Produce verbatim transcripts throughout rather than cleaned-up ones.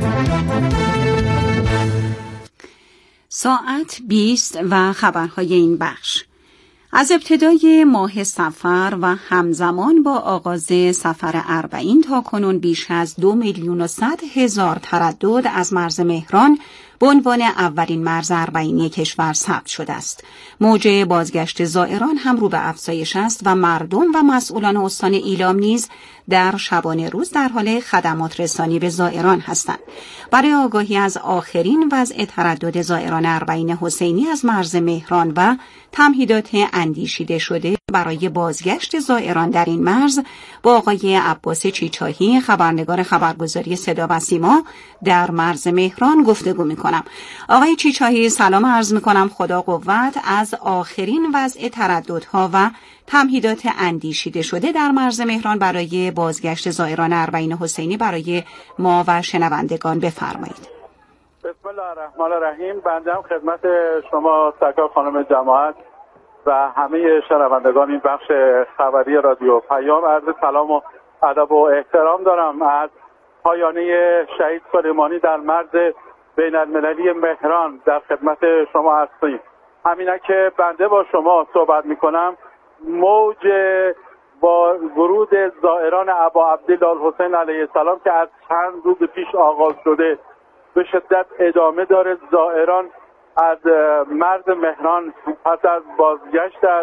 ساعت بیست و خبرهای این بخش. از ابتدای ماه صفر و همزمان با آغاز سفر اربعین تا کنون بیش از دو میلیون و صد هزار تردد از مرز مهران به عنوان اولین مرز اربعینی کشور ثبت شده است. موج بازگشت زائران هم رو به افزایش است و مردم و مسئولان استان ایلام نیز در شبانه روز در حال خدمات رسانی به زائران هستند. برای آگاهی از آخرین وضع تردد زائران اربعین حسینی از مرز مهران و تمهیدات اندیشیده شده برای بازگشت زائران در این مرز با آقای عباس چیچاهی، خبرنگار خبرگزاری صدا و سیما در مرز مهران گفتگو می‌کنم. آقای چیچاهی سلام عرض می‌کنم، خدا قوت. از آخرین وضع ترددها و تمهیدات اندیشیده شده در مرز مهران برای بازگشت زائران اربعین حسینی برای ما و شنوندگان بفرمایید. بسم الله الرحمن الرحیم. بنده هم خدمت شما سرکار خانم جماعت و همه شنوندگان این بخش خبری رادیو پیام عرض سلام و ادب و احترام دارم. از پایانه شهید سلیمانی در مرز بین المللی مهران در خدمت شما هستیم. همینه که بنده با شما صحبت میکنم، موج با ورود زائران ابا عبدالله الحسین علیه السلام که از چند روز پیش آغاز شده به شدت ادامه داره. زائران از مرز مهران پس از بازگشت از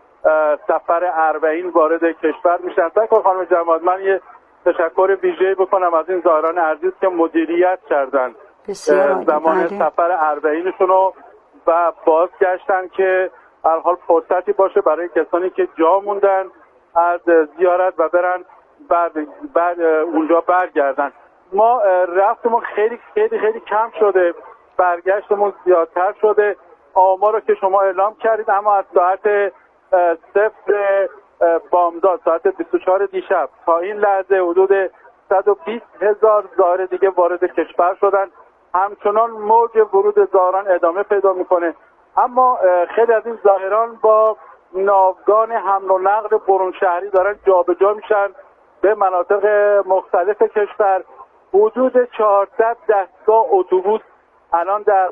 سفر اربعین وارد کشور میشن. سرکار خانم جماعت، من یه تشکر ویژه‌ای بکنم از این زائران عزیز که مدیریت کردن زمان سفر اربعینشون و بازگشتن که هر حال فرصتی باشه برای کسانی که جا موندن از زیارت و برن بعد, بعد اونجا برگردن. ما رفتمون خیلی خیلی خیلی کم شده، برگشتمون زیادتر شده. آمار رو که شما اعلام کردید، اما از ساعت صفر بامداد ساعت بیست و چهار دیشب تا این لحظه حدود صد و بیست هزار زائر دیگه وارد کشور شدن. همچنان موج ورود زائران ادامه پیدا میکنه، اما خیلی از این زائران با ناوگان حمل و نقل برون شهری دارن جابجا میشن به مناطق مختلف کشور. حدود چهارصد دستگاه اتوبوس الان در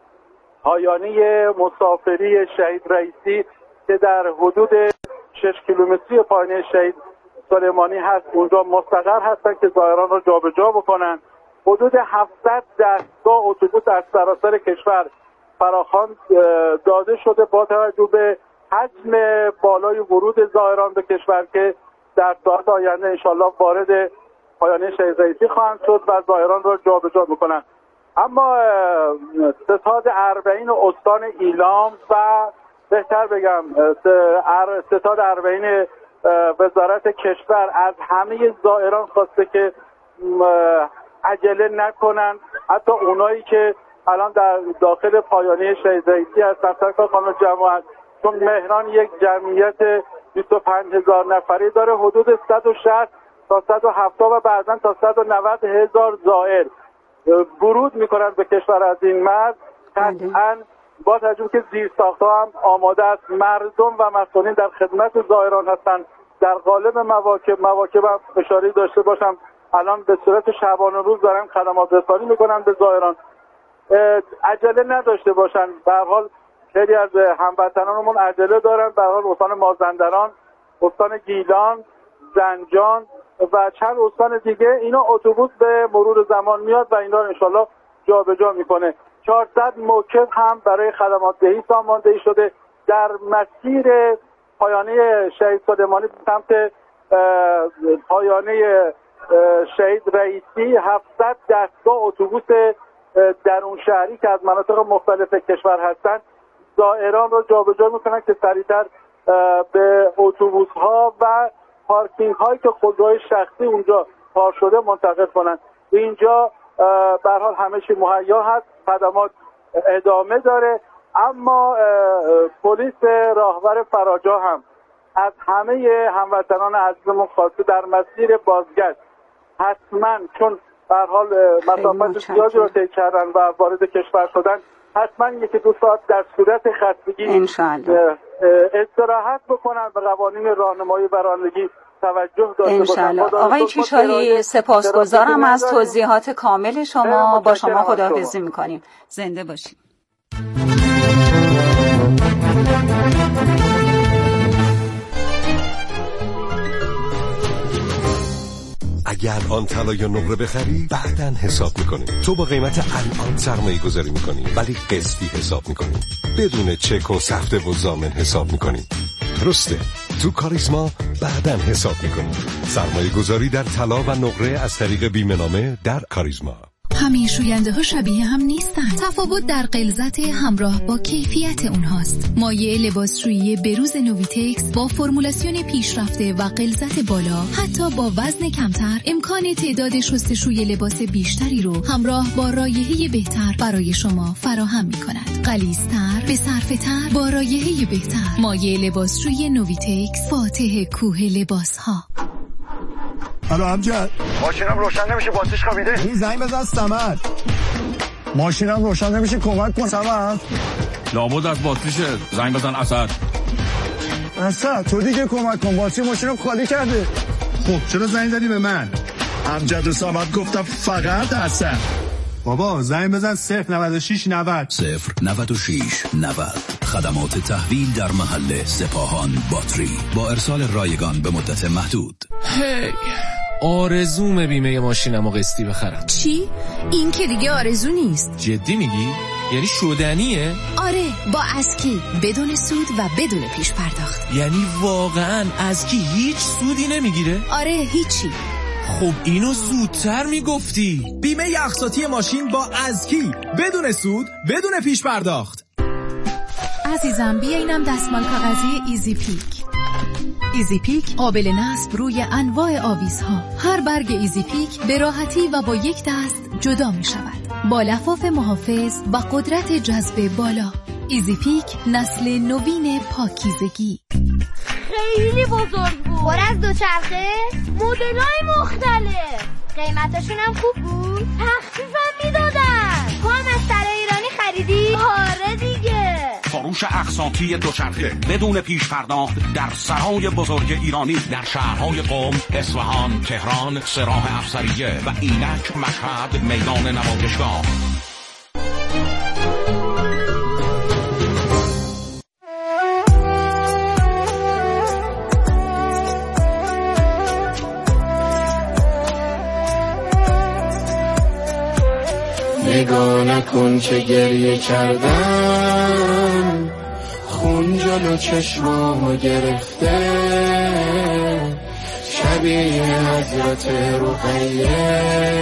پایانه مسافری شهید رئیسی که در حدود شش کیلومتری پایانه شهید سلیمانی هست اونجا مستقر هستن که زائران رو جابجا بکنن. حدود هفتصد دستگاه اتوبوس از سراسر کشور فراخوان داده شده با توجه به حجم بالای ورود زائران به کشور که در ساعت آینده انشالله وارد پایانه شهید رئیسی خواهند شد و زائران را جابجا میکنن. اما ستاد اربعین استان ایلام و بهتر بگم ستاد اربعین وزارت کشور از همه زائران خواسته که عجله نکنن، حتی اونایی که الان در داخل پایانه شهید رئیسی هستن. سرکار خانم جماعت، چون مهران یک جمعیت بیست و پنج هزار نفری داره، حدود صد و شصت تا صد و هفتاد و بعضا تا صد و نود هزار زائر ورود میکنن به کشور از این مرز. قطعاً با توجه که زیرساخت‌ها هم آماده است، مردم و مسئولین در خدمت زائران هستند. در قالب مواکب مواکب هم اشاره داشته باشم الان به صورت شبانه روز دارن خدمات رسانی میکنن به زائران. عجله نداشته باشن. به هر حال خیلی از هموطنانمون عجله دارن. به هر حال استان مازندران، استان گیلان، زنجان و چند استان دیگه اینا اتوبوس به مرور زمان میاد و اینا رو انشالله جابجا میکنه. چهارصد موکب هم برای خدمات دهی ساماندهی شده در مسیر پایانه شهید سلیمانی به سمت پایانه شهید رئیسی. هفتصد دستگاه اتوبوس درون شهری که از مناطق مختلف کشور هستند زائران رو جابجا میکنن که سریعتر به اتوبوس ها و پارکینگ هایی که خودروهای شخصی اونجا پارک شده منتقل کنن. اینجا به هر حال همه چی مهیا هست، خدمات ادامه داره. اما پلیس راهور فراجا هم از همه هموطنان عزیزمون خواسته در مسیر بازگشت حتما، چون به هر حال مسافت زیادی رو طی کردن و وارد کشور شدن، حتما یکی دو ساعت در صورت خستگی استراحت بکنن و قوانین راهنمایی و رانندگی توجه داشته باشن. آقای کیشاهی سپاسگزارم از توضیحات کامل شما. با شما خداحافظی میکنیم. زنده باشید. اگر آن طلا یا نقره بخری بعداً حساب میکنیم. تو با قیمت الان سرمایه گذاری میکنی ولی قسطی حساب میکنی، بدون چک و سفته و ضامن حساب میکنی. درسته، تو کاریزما بعداً حساب میکنی. سرمایه گذاری در طلا و نقره از طریق بیمه نامه در کاریزما. همه شوینده ها شبیه هم نیستن. تفاوت در غلظت همراه با کیفیت اونهاست. مایع لباسشویی بروز نوویتکس با فرمولاسیون پیشرفته و غلظت بالا، حتی با وزن کمتر، امکان تعداد شستشوی لباس بیشتری رو همراه با رایحه بهتر برای شما فراهم می‌کند. غلیظ‌تر، به صرفه‌تر، با رایحه بهتر. مایع لباسشویی نوویتکس، فاتح کوه لباس‌ها. الو امجد، ماشینم روشن نمیشه، باتریش خوابیده. این زنگ بزن سمر. ماشینم روشن نمیشه، کمک کن سمر. لابد از باتریشه، زنگ بزن اسد. اسد تو دیگه کمک کن، باتری ماشینم خالی کرده. خب چرا زنگ زدی به من؟ امجد و سمر گفتم فقط اسد. بابا زنگ بزن صفر نود و شش نود صفر نود و شش نود. خدمات تحویل در محل سپاهان باتری با ارسال رایگان به مدت محدود. هی آرزوم بیمه ماشینمو قسطی بخرم. چی؟ این که دیگه آرزو نیست. جدی میگی؟ یعنی شدنیه؟ آره، با اسکی بدون سود و بدون پیش پرداخت. یعنی واقعا اسکی هیچ سودی نمیگیره؟ آره هیچی. خب اینو زودتر میگفتی. بیمه اقساطی ماشین با اسکی بدون سود بدون پیش پرداخت. عزیزم بیا اینم دستمال کاغذی ایزی پیک. ایزی پیک قابل نصب روی انواع آویزها. هر برگ ایزی پیک به راحتی و با یک دست جدا می شود، با لفاف محافظ و قدرت جذب بالا. ایزی پیک نسل نوین پاکیزگی. خیلی بزرگ بود، پر از دوچرخه، مدل‌های مختلف، قیمتاشون هم خوب بود، تخفیفم میدادن. تو هم از سر ایرانی خریدی؟ آره دیگه. فروش اقساطی دوچرخه بدون پیش پرداخت در سرای بزرگ ایرانی در شهرهای قم، اصفهان، تهران، سراح افسریه و اینک، مشهد، میدان نمایشگاه. نگاه نکن که گریه کردم، خون جلو چشمامو گرفته، شبیه حضرت رقیه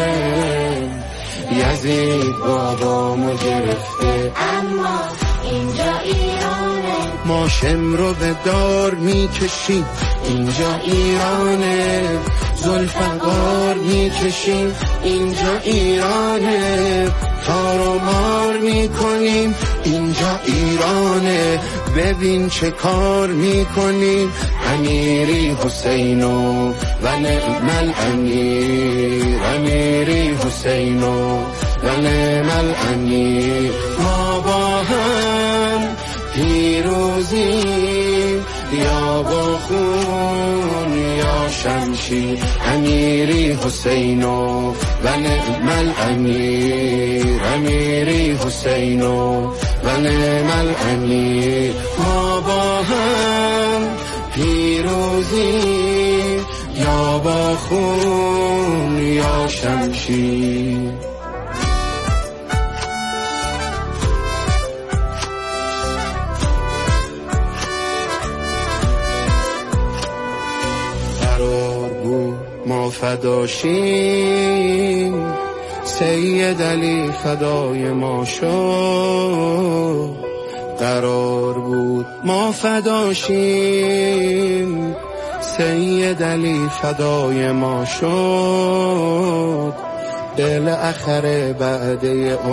یزید بابامو گرفته. اما اینجا ایرانه، ما شمرو به دار میکشیم، اینجا ایرانه، زلفقار میکشیم، اینجا ایرانه، تار و مار میکنیم، اینجا ایرانه، ببین چه کار میکنیم، امیری حسینو و نعم الامیر، امیری حسینو و نعم الامیر. ما با هم پیروزیم، یا با خون یا شمشیر، امیری حسینو و نعم الامیر، امیری حسینو و نعم الامیر. ما با هم پیروزیم، یا با خون یا شمشیر. ما فداشیم، سید علی فدای ما شد، قرار بود ما فداشیم، سید علی فدای ما شد، بالاخره بعد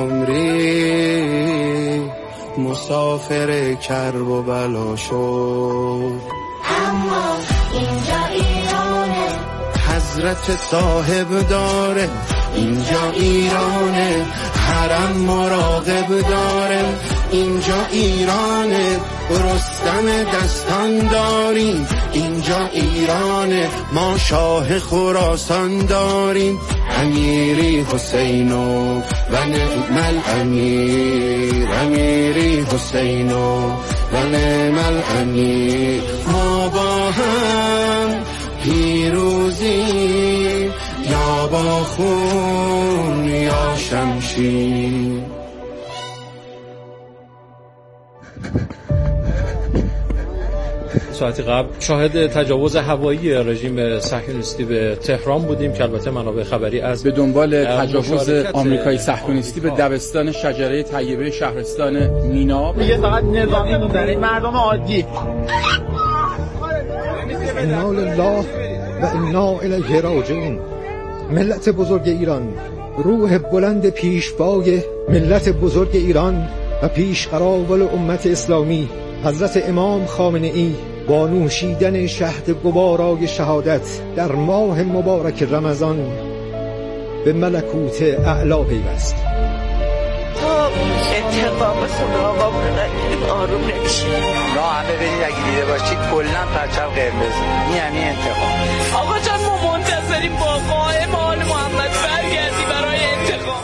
عمری مسافر کرب و بلا شد. اما اینجا ایرانه، حضرت صاحب داره، اینجا ایرانه، حرم مراقب داره، اینجا ایرانه، رستم گفتن دستان داریم، اینجا ایرانه ما شاه خراسان داریم. امیری حسینو و نعم الامیر، امیری حسینو و نعم الامیر. ما با هم پیروزیم، یا با خون یا شمشیر. ساعتی قبل شاهد تجاوز هوایی رژیم صهیونیستی به تهران بودیم که البته منابع خبری از به دنبال تجاوز آمریکایی صهیونیستی به دبستان شجره طیبه شهرستان مینا. میگه فقط نظامی موندن، مردم عادی. انا لله و انا الیه راجعون. ملت بزرگ ایران، روح بلند پیشوای ملت بزرگ ایران و پیشقراول امت اسلامی حضرت امام خامنه ای با نوشیدن شهد گوارای شهادت در ماه مبارک رمضان به ملکوت اعلا پیوست. انتقام خدا آقا بنگیریم آروم نمیشه. را همه برید اگه دیده باشید کلن پرچم قرمز، این همین انتقام. آقا جان ما منتظریم با قائم آل محمد برگردی برای انتقام.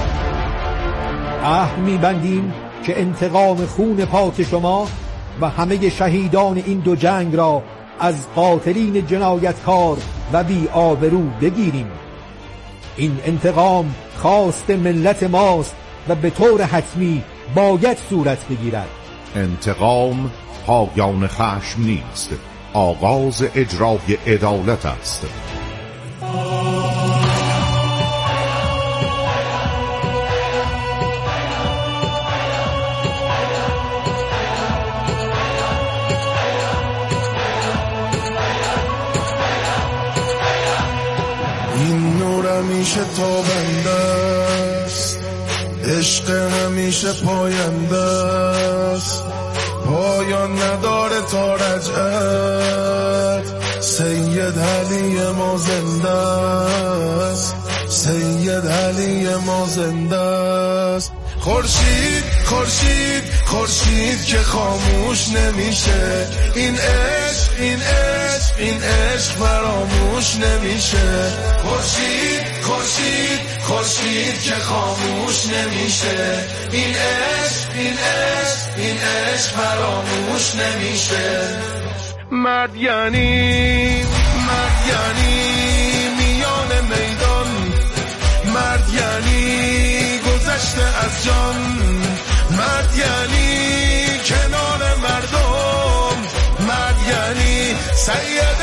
عهد می‌بندیم که انتقام خون پاک شما و همه شهیدان این دو جنگ را از قاتلین جنایتکار و بی آبرو بگیریم. این انتقام خواست ملت ماست و به طور حتمی باید صورت بگیرد. انتقام پایان خشم نیست، آغاز اجرای عدالت است. این نور همیشه تابنده است، عشق همیشه پاینده است، پایان نداره تا رجعت. سید علی ما زنده است، سید علی ما زنده است. خورشید خورشید خورشید که خاموش نمیشه، این عشق این عشق این عشق فراموش نمیشه. خورشید خورشید خورشید که خاموش نمیشه، این عشق این عشق این عشق فراموش نمیشه. مرد یعنی مرد یعنی میان میدان، مرد یعنی گذشته از جان، مرد یعنی کنار مردم، مرد یعنی سید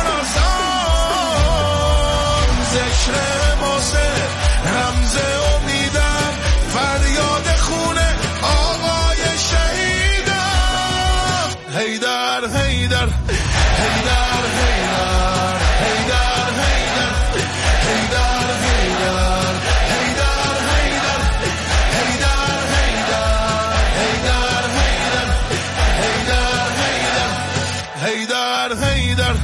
خراسان. ذکر ماسه رمز امیدم، فریاد خونه آقای شهیدم. حیدر حیدر حیدر حیدر حیدر حیدر حیدر حیدر حیدر حیدر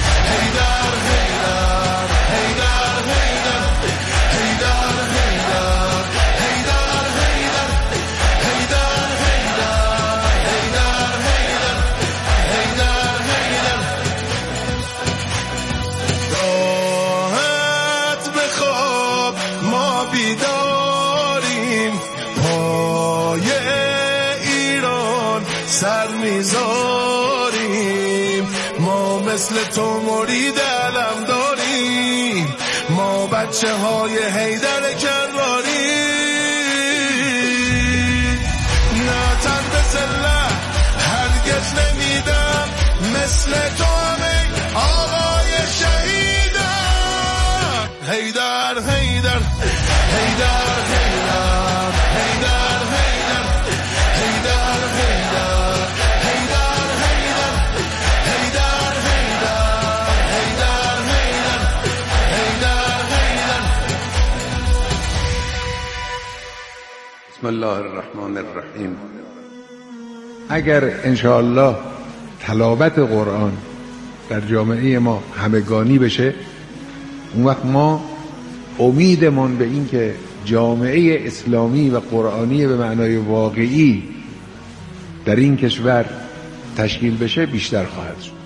بیداریم، پای ایران سر میذاریم. ما مثل تو مرید علم داریم، ما بچه های حیدر کراری. نه تن به سلح هرگز نمیدم، مثل تو همه آقای شهیدم. حیدر حیدر حیدر حیدر حیدر حیدر حیدر حیدر حیدر حیدر حیدر حیدر. بسم الله الرحمن الرحیم. اگر انشاءالله تلاوت قرآن در جامعه ما همگانی بشه، اون وقت ما امیدمون به این که جامعه اسلامی و قرآنی به معنای واقعی در این کشور تشکیل بشه بیشتر خواهد شد.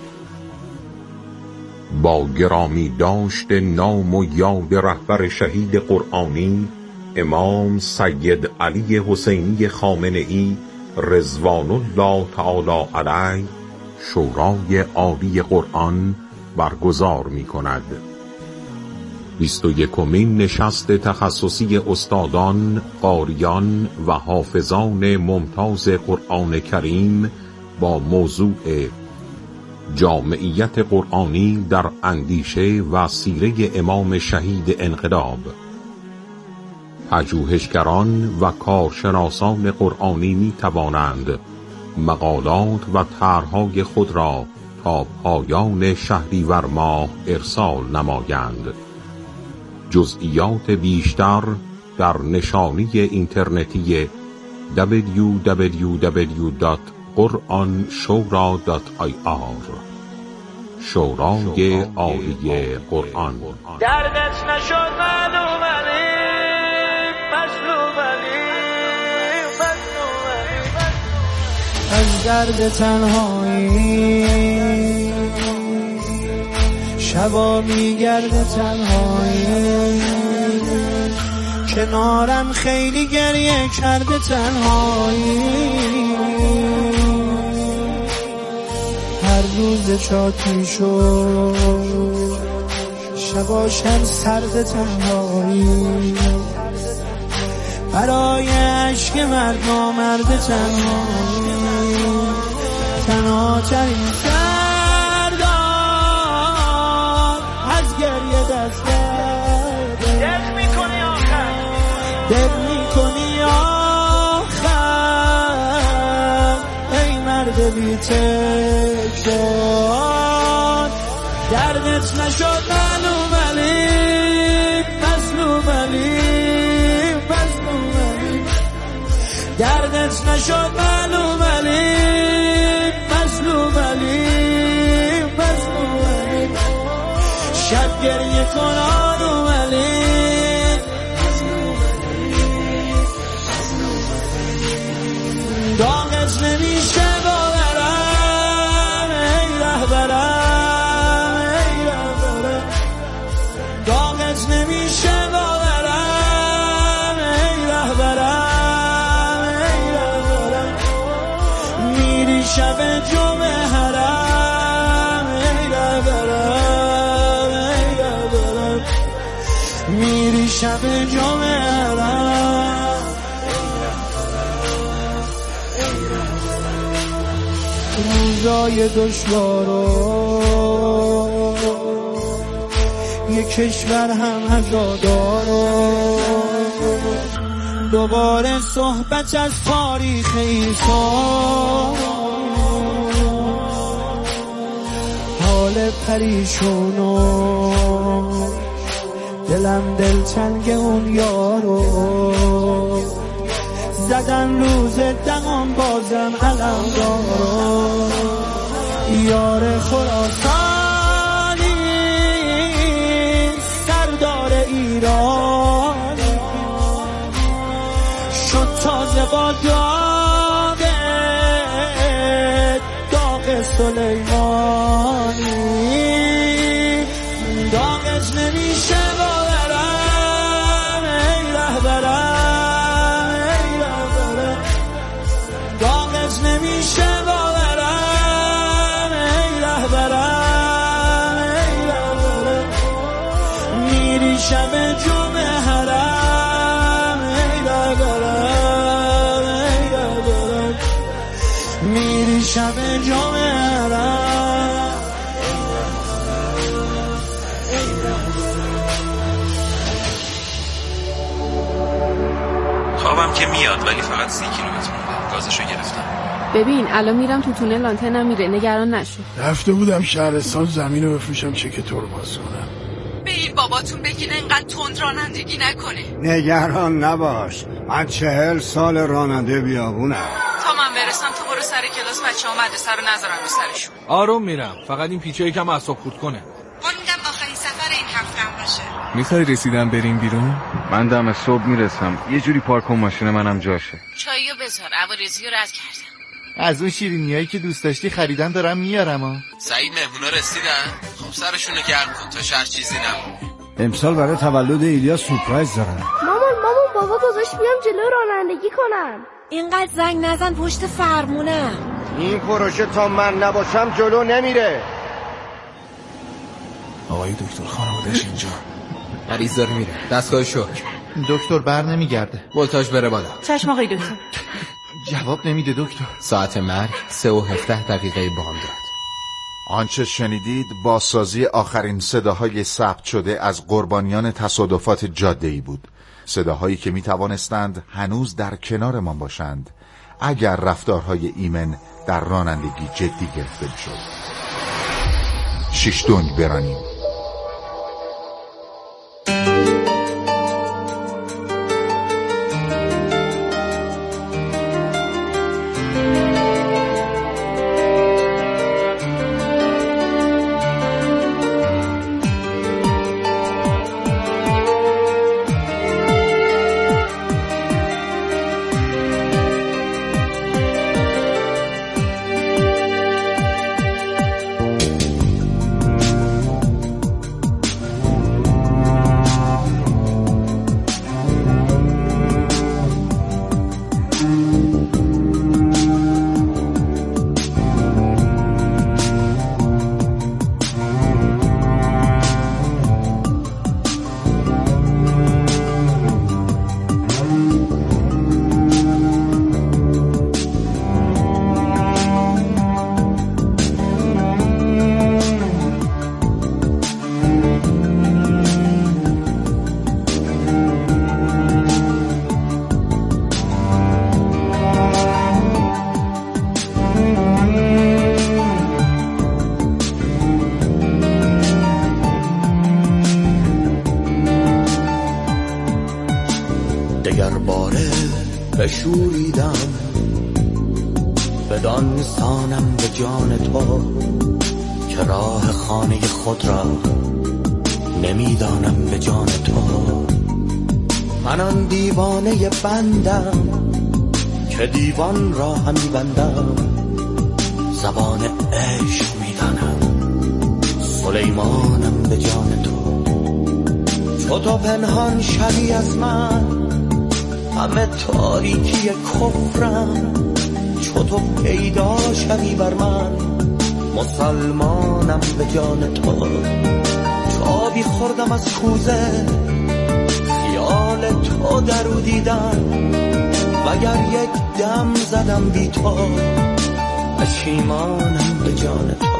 با گرامی داشت نام و یاد رهبر شهید قرآنی امام سید علی حسینی خامنه‌ای رضوان الله تعالی علیه شورای عالی قرآن برگزار می کند. بیست و یکمین نشست تخصصی استادان، قاریان و حافظان ممتاز قرآن کریم با موضوع جامعیت قرآنی در اندیشه و سیره امام شهید انقلاب. پژوهشگران و کارشناسان قرآنی می توانند مقالات و طرح‌های خود را تا پایان شهریور ماه ارسال نمایند. جزئیات بیشتر در نشانی اینترنتی دبلیو دبلیو دبلیو دات قرآن شورا دات آی آر شورای عالی قرآن. دردش نشد معلوم علی مظلوم علی مظلوم علی از درد تنهایی شبا میگرده تنهایی کنارم خیلی گریه کرده تنهایی هر روز چاکی شد شباشم سرد تنهایی برای عشق مرد نامرد تنهایی تنها ترین سردار از گریه دست کرده دل میکنی آخر دل میکنی آخر ای مرد بی تکرار دردت نشد معلوم علی مظلوم علی مظلوم علی دردت نشد معلوم علی مظلوم علی مظلوم علی شب گریه کن آروم علی داغت نمیشه باورم ای رهبرم ای رهبرم داغت نمیشه باورم ای رهبرم ای رهبرم میری شب جمعه حرم ای رهبرم ای رهبرم میری شب جمعه حرم روزای دشوارو یک کشور هم عزادارو دوباره صحبت از تاریخ ایسا حال پریشونو دلم دلتنگ اون یارو زدن روز دقام بازم علم دارو یار خراسانی سردار ایرانی شد تازه با داغ داغ سلیمانی داغش نمیشه باورم ای رهبرم ای رهبرم داغش نمیشه باورم ای رهبرم ای رهبرم میری شب جمعه حرم ای رهبرم ای رهبرم میری شب جمعه حرم خوابم که میاد ولی فقط سی کیلومتر مونده گازشو گرفتم. ببین الان میرم تو تونل آنتنم میره نگران نشو. رفته بودم شهرستان زمینو بفروشم چک تو رو باز کنم. به این باباتون بگین اینقدر تند رانندگی نکنه. نگران نباش من چهل سال راننده بیابونم. تا من برسم تو برو سر کلاس بچه‌ها مدرسه رو نذارم رو سرشون. آروم میرم فقط این پیچه یکم اعصاب خورد کنه. امیدم آخرین سفر این هفتم باشه. میخوای رسیدم بریم بیرون؟ من دم صبح میرسم یه جوری پارک کن ماشین منم جاشه. چاییو بذار عوارضی رو رد کردم. از اون شیرینیایی که دوست داشتی خریدم دارم میارم ها. سعید مهمونا رسیدن؟ خب سرشونو گرم کن تا شهر چیزی نمونه. امسال برای تولد ایلیا سورپرایز دارم. مامان مامان بابا گذاشت بیام جلو رانندگی کنم. اینقدر زنگ نزن پشت فرمونم. این پروژه تا من نباشم جلو نمیره. آقای دکتر خانواده‌اش اینجا. مریض داره میره. دستگاه شوک. دکتر بر نمیگرده. ولتاژ بره بالا. چشم آقای دکتر. جواب نمیده دکتر. ساعت مرگ سه و هفده دقیقه بامداد. آنچه شنیدید بازسازی آخرین صداهای ثبت شده از قربانیان تصادفات جاده‌ای بود. صداهایی که می توانستند هنوز در کنارمان باشند اگر رفتارهای ایمن در رانندگی جدی گرفته می‌شد. شش دنگ برانیم. دگر باره بشوریدم بدان سانم به جان تو که راه خانه خود را نمیدانم به جان تو. من آن دیوانه بندم که دیوان را همی بندم، زبان عشق میدانم سلیمانم به جان تو. چو تو پنهان شوی از من همه تاریکی کفرم، چو تو پیدا شوی بر من مسلمانم به جان تو. چو آبی خوردم از کوزه خیال تو درو دیدم، وگر یک دم زدم بی تو پشیمانم به جان تو.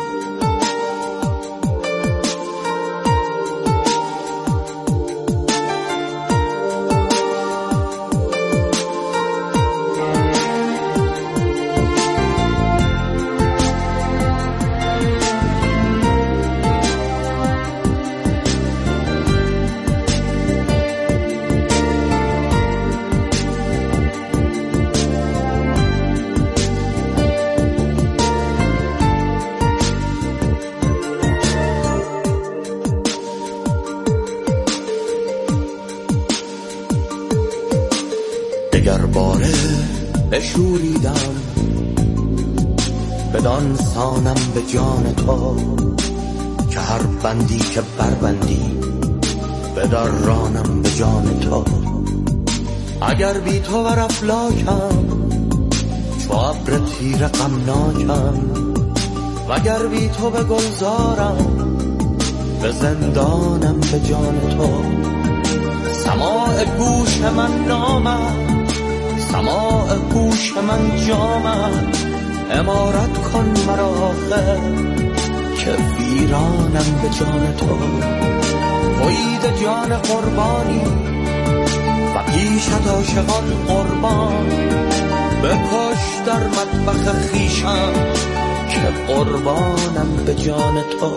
دگر باره بشوریدم بدان سانم به جان تو که هر بندی که بربندی بدرانم به جان تو. اگر بی تو بر افلاکم چو ابر تیره غمناکم، وگر بی تو به گلزارم به زندانم به جان تو. سماع گوش من نامد، سماع گوش من جامد، امارت کن مرا آخر که ویرانم به جان تو. تویید جان قربانی و پیشت عاشقان قربان، بکش در مطبخ خویشم که قربانم به جان تو.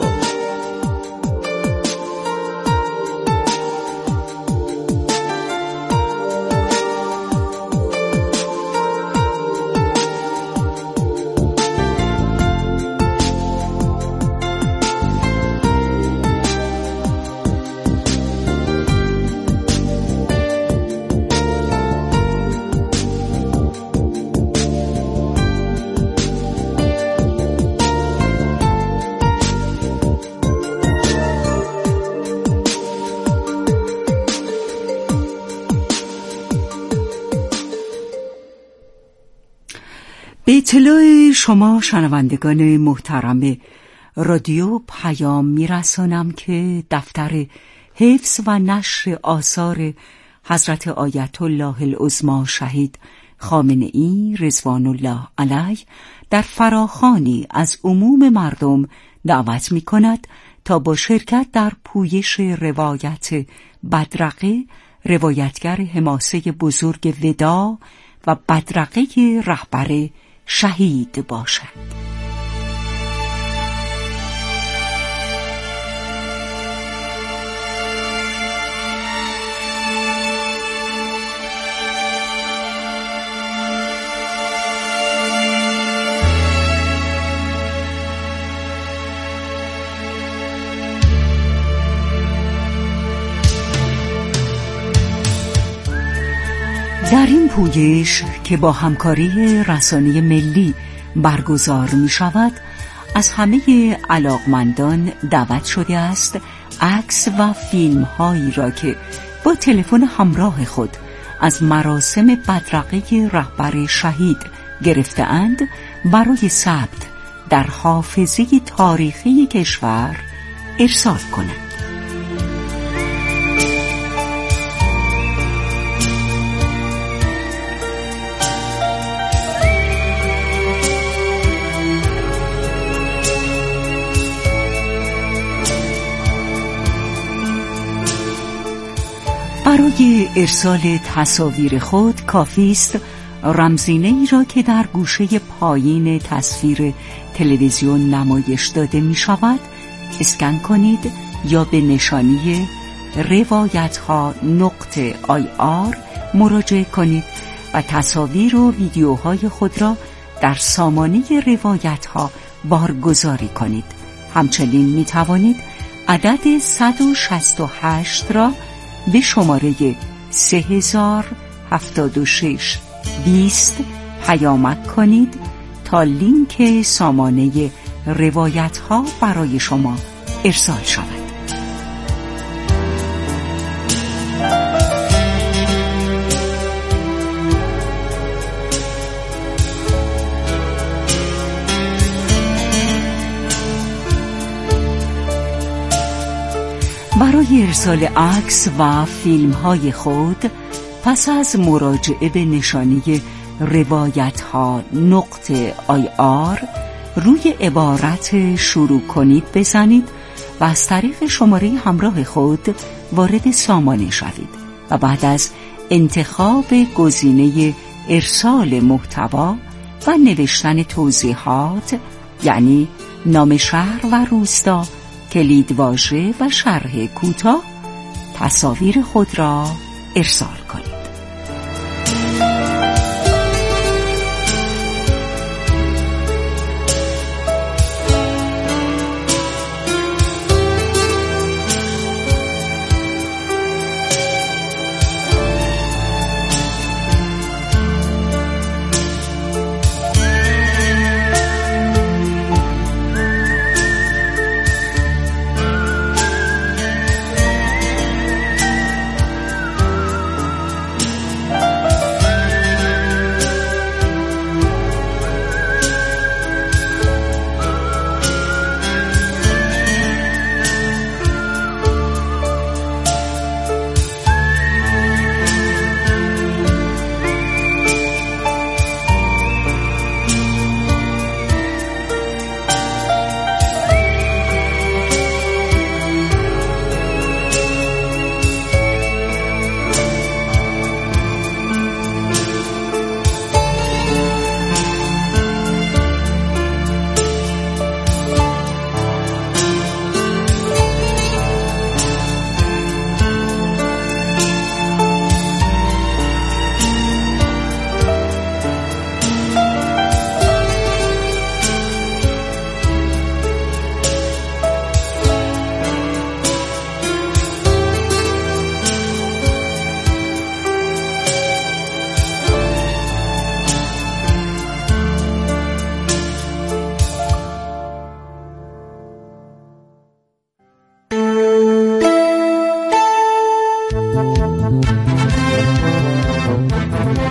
به اطلاع شما شنوندگان محترم رادیو پیام میرسانم که دفتر حفظ و نشر آثار حضرت آیت الله العظمی شهید خامنه‌ای رضوان الله علیه در فراخوانی از عموم مردم دعوت می کند تا با شرکت در پویش روایت بدرقه، روایتگر حماسه بزرگ ودا و بدرقه رهبر شهید باشد. در این پویش که با همکاری رسانه ملی برگزار می شود، از همه علاقمندان دعوت شده است عکس و فیلم هایی را که با تلفن همراه خود از مراسم بدرقه رهبر شهید گرفته‌اند برای ثبت در حافظه تاریخی کشور ارسال کنند. برای ارسال تصاویر خود کافی است رمزینه ای را که در گوشه پایین تصویر تلویزیون نمایش داده می شود اسکن کنید یا به نشانی روایت ها نقطه آی آر مراجعه کنید و تصاویر و ویدیوهای خود را در سامانه روایت ها بارگذاری کنید. همچنین می توانید عدد صد و شصت و هشت را به شماره سه هزار هفتاد و شش بیست پیامک کنید تا لینک سامانه روایت ها برای شما ارسال شود. برای ارسال عکس و فیلم های خود پس از مراجعه به نشانی روایت ها نقطه آی آر روی عبارت شروع کنید بزنید و از طریق شماره همراه خود وارد سامانه شوید و بعد از انتخاب گزینه ارسال محتوا و نوشتن توضیحات یعنی نام شهر و روستا، کلیدواژه و شرح کوتاه تصاویر خود را ارسال کنید.